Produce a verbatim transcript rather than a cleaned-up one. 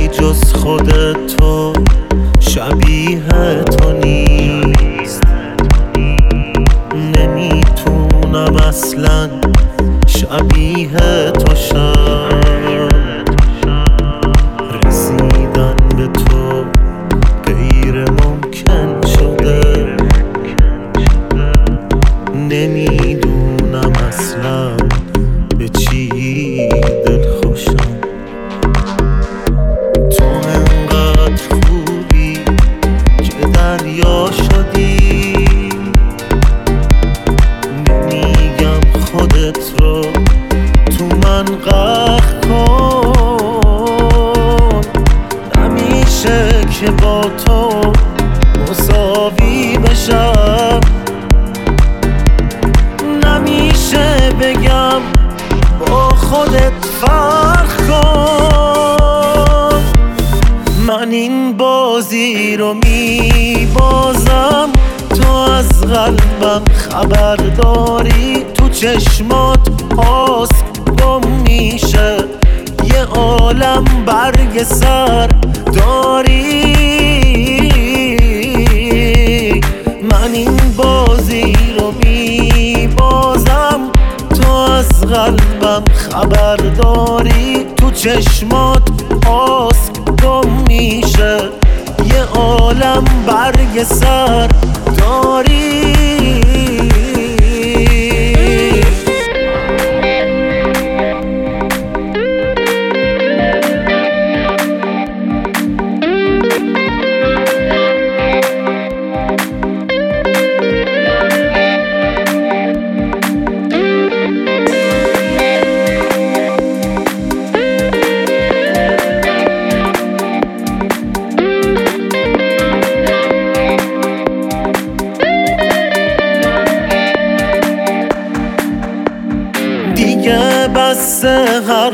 بی جز خودت تو شبیه تو نیست. نمیتونم اصلا شبیه تو شم. رسیدن به تو غیر ممکن شده. نمیدونم اصلا به چی دل خوشم. تو انقدر خوبی که دریا شدی. نمیگم خودت رو تو من غرق کن. نمیشه که با تو مساوی بشم. نمیشه بگم با خودت فرق کن. من این بازی رو میبازم، تو از قلبم خبر داری. تو چشمات آسم گم میشه، یه عالم برگ سر داری. من این بازی رو میبازم، تو از قلبم خبر داری. تو چشمات آسم گم میشه، یه عالم برگ سر داری. دیگه بس هر